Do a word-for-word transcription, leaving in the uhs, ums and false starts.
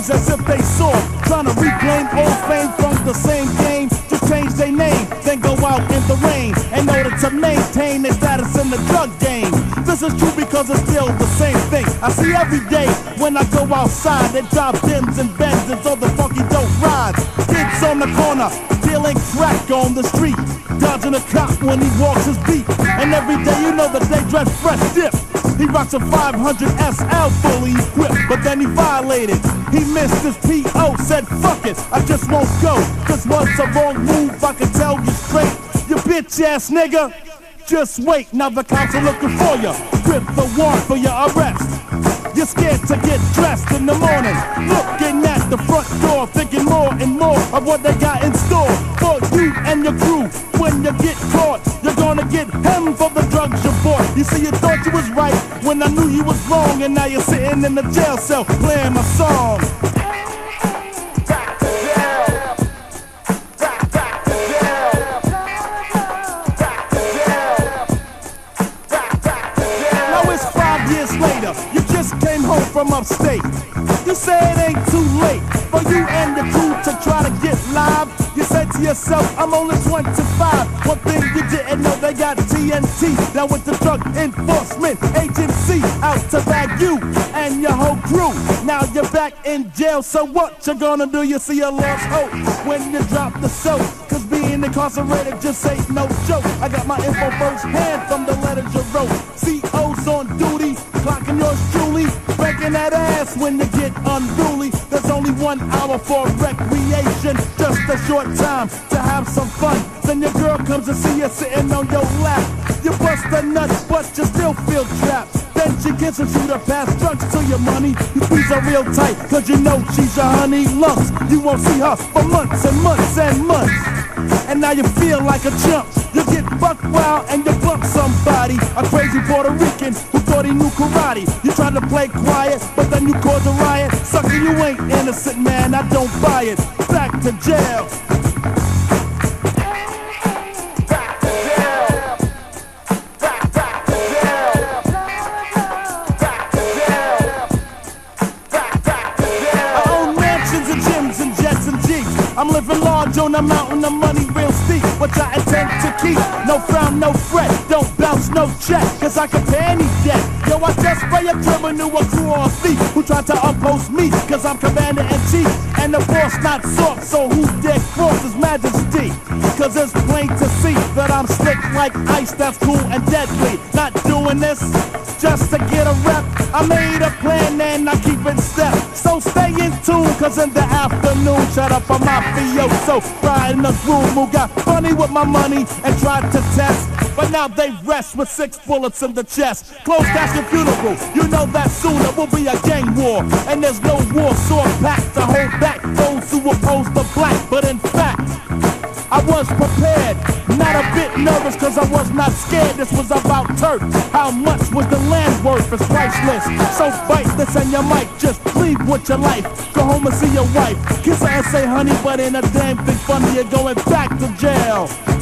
boys as if they saw, trying to reclaim old fame from the same game. Just change their name, then go out in the rain in order to maintain their status in the drug game. This is true because it's still the same thing I see every day when I go outside. They drop dims and bends and all the funky dope rides. Kids on the corner dealing crack on the street, dodging a cop when he walks his beat. And every day you know that they dress fresh dip. He rocks a five hundred S L fully equipped, but then he violated. He missed his P O, said fuck it, I just won't go. This was a wrong move, I can tell you straight. You bitch ass nigga, just wait. Now the cops are looking for you with the warrant for your arrest. You're scared to get dressed in the morning, looking at the front door, thinking more and more of what they got in store for you and your crew. When you get caught, you're gonna get hemmed for the drugs you bought. You see, you thought you was right when I knew you was wrong, and now you're sitting in the jail cell playing my song. Later, you just came home from upstate. You say it ain't too late for you and your crew to try to get live. You said to yourself, I'm only twenty-five. One thing you didn't know, they got T N T. Now with the Drug Enforcement Agency out to bag you and your whole crew. Now you're back in jail, so what you gonna do? You see a lost hope when you drop the soap, cause being incarcerated just ain't no joke. I got my info first hand from the letters you wrote. C O's on duty, clocking yours truly, breaking that ass when you get unruly. There's only one hour for recreation, just a short time to have some fun. Then your girl comes to see you sitting on your lap. You bust a nut, but you still feel trapped. Then she kisses you to pass drugs to your money. You squeeze her real tight, cause you know she's your honey lumps. You won't see her for months and months and months. And now you feel like a chump. You get buck wild and you bump somebody, a crazy Puerto Rican who thought he knew karate. You tried to play quiet, but then you caused a riot. Sucker, you ain't innocent, man, I don't buy it. Back to jail. I'm living large on a mountain of money real steep, which I intend to keep. No frown, no fret, don't bounce, no check, cause I can pay any debt. Yo, I just pay a criminal, a crew or a thief who tried to oppose me, cause I'm commander in chief. And the boss not soft, so who dare cross his majesty? Cause it's plain to see that I'm slick like ice, that's cool and deadly. Not doing this just to get a rep. I made a plan and I keep it step. So stay in tune, cause in the afternoon, shut up for my mafioso, riding the groove who got funny with my money and tried to test. But now they rest with six bullets in the chest. Close casket funeral, you know that soon it will be a gang war. And there's no war sword packed to hold back those who oppose the black. But in fact, I was prepared, not a bit nervous cause I was not scared. This was about turf. How much was the land worth? It's priceless. So bite this and you might just leave with your life. Go home and see your wife, kiss her and say honey, but ain't a damn thing funny. You're going back to jail.